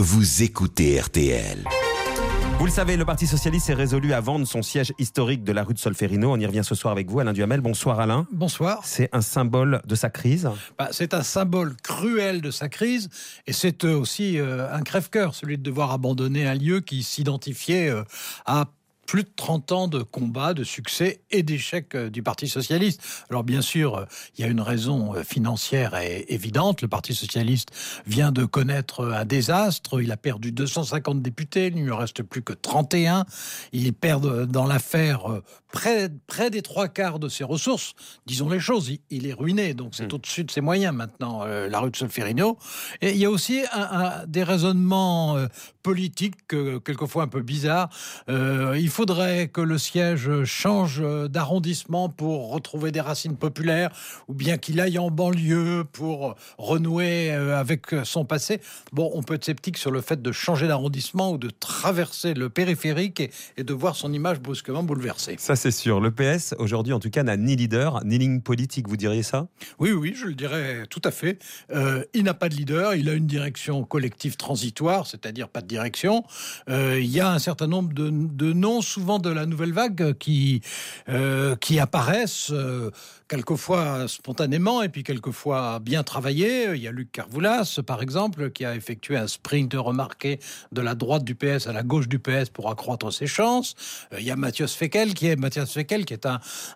vous écoutez RTL. Vous le savez, le Parti Socialiste est résolu à vendre son siège historique de la rue de Solferino. On y revient ce soir avec vous, Alain Duhamel. Bonsoir Alain. Bonsoir. C'est un symbole de sa crise. C'est un symbole cruel de sa crise et c'est aussi un crève-cœur, celui de devoir abandonner un lieu qui s'identifiait à plus de 30 ans de combats, de succès et d'échecs du Parti Socialiste. Alors bien sûr, il y a une raison financière évidente. Le Parti Socialiste vient de connaître un désastre. Il a perdu 250 députés, il ne lui reste plus que 31. Il perd dans l'affaire près des 3/4 de ses ressources. Disons les choses, il est ruiné, donc c'est au-dessus de ses moyens maintenant, la rue de Solferino. Et il y a aussi des raisonnements politiques, quelquefois un peu bizarres. Il faudrait que le siège change d'arrondissement pour retrouver des racines populaires, ou bien qu'il aille en banlieue pour renouer avec son passé. Bon, on peut être sceptique sur le fait de changer d'arrondissement ou de traverser le périphérique et de voir son image brusquement bouleversée. Ça, c'est sûr. Le PS, aujourd'hui, en tout cas, n'a ni leader, ni ligne politique. Vous diriez ça ? Oui, je le dirais tout à fait. Il n'a pas de leader, il a une direction collective transitoire, c'est-à-dire pas de direction. Il y a un certain nombre de noms, souvent de la nouvelle vague, qui apparaissent quelquefois spontanément et puis quelquefois bien travaillés. Il y a Luc Carvoulas, par exemple, qui a effectué un sprint remarqué de la droite du PS à la gauche du PS pour accroître ses chances. Il y a Matthias Fekl, qui est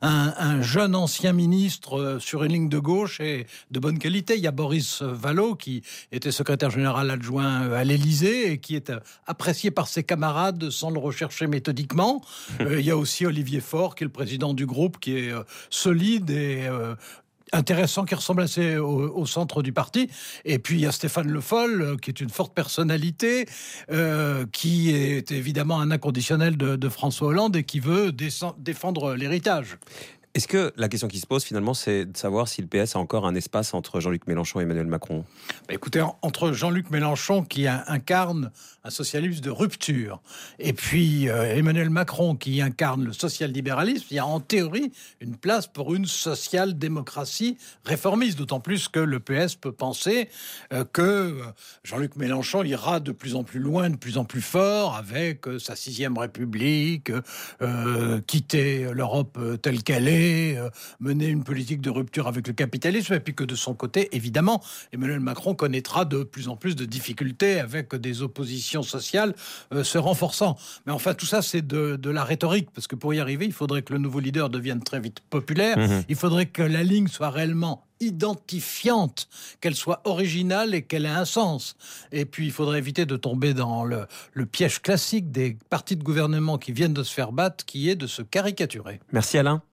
un jeune ancien ministre sur une ligne de gauche et de bonne qualité. Il y a Boris Vallaud, qui était secrétaire général adjoint à l'Élysée et qui est apprécié par ses camarades sans le rechercher méthodiquement. Il y a aussi Olivier Faure, qui est le président du groupe, qui est solide et intéressant, qui ressemble assez au centre du parti. Et puis il y a Stéphane Le Foll, qui est une forte personnalité, qui est évidemment un inconditionnel de François Hollande et qui veut défendre l'héritage. Est-ce que la question qui se pose finalement, c'est de savoir si le PS a encore un espace entre Jean-Luc Mélenchon et Emmanuel Macron ? Écoutez, entre Jean-Luc Mélenchon, qui incarne un socialisme de rupture, et puis Emmanuel Macron, qui incarne le social-libéralisme, il y a en théorie une place pour une social-démocratie réformiste, d'autant plus que le PS peut penser que Jean-Luc Mélenchon ira de plus en plus loin, de plus en plus fort, avec sa 6e République, quitter l'Europe telle qu'elle est, mener une politique de rupture avec le capitalisme, et puis que de son côté, évidemment, Emmanuel Macron connaîtra de plus en plus de difficultés avec des oppositions sociales se renforçant. Mais enfin, tout ça, c'est de la rhétorique, parce que pour y arriver, il faudrait que le nouveau leader devienne très vite populaire, il faudrait que la ligne soit réellement identifiante, qu'elle soit originale et qu'elle ait un sens. Et puis, il faudrait éviter de tomber dans le piège classique des partis de gouvernement qui viennent de se faire battre, qui est de se caricaturer. Merci Alain.